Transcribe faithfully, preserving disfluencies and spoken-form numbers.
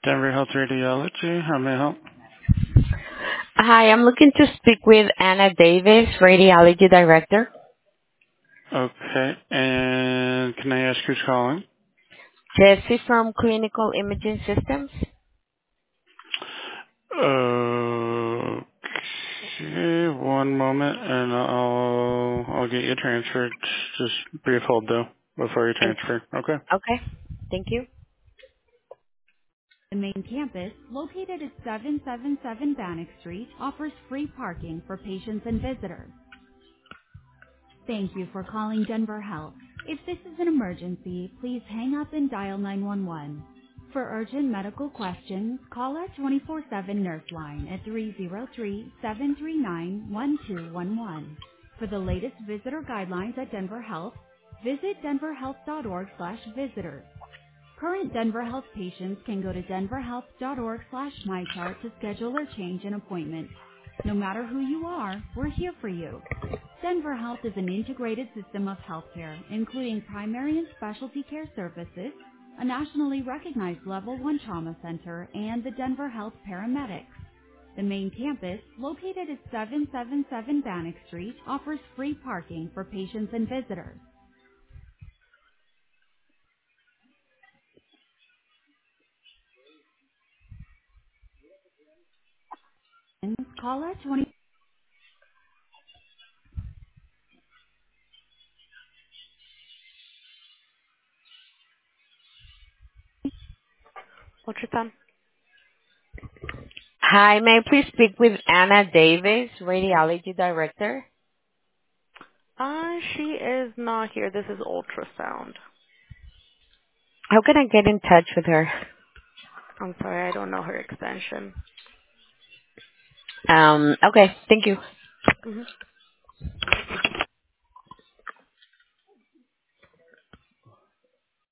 Denver Health Radiology, how may I help? Hi, I'm looking to speak with Anna Davis, Radiology Director. Okay, and can I ask who's calling? Jesse from Clinical Imaging Systems. Okay, one moment, and I'll I'll get you transferred. Just brief hold though before you Thank transfer. Okay. Okay, thank you. The main campus, located at seven seven seven Bannock Street, offers free parking for patients and visitors. Thank you for calling Denver Health. If this is an emergency, please hang up and dial nine one one. For urgent medical questions, call our twenty-four seven nurse line at three zero three, seven three nine, one two one one. For the latest visitor guidelines at Denver Health, visit denverhealth dot org slash visitors. Current Denver Health patients can go to denverhealth dot org slash mychart to schedule or change an appointment. No matter who you are, we're here for you. Denver Health is an integrated system of healthcare, including primary and specialty care services, a nationally recognized Level one Trauma Center, and the Denver Health Paramedics. The main campus, located at seven seven seven Bannock Street, offers free parking for patients and visitors. Call our twenty. Ultrasound. Hi, may I please speak with Anna Davis, Radiology Director? Uh, she is not here. This is ultrasound. How can I get in touch with her? I'm sorry, I don't know her extension. Um, okay, thank you. hmm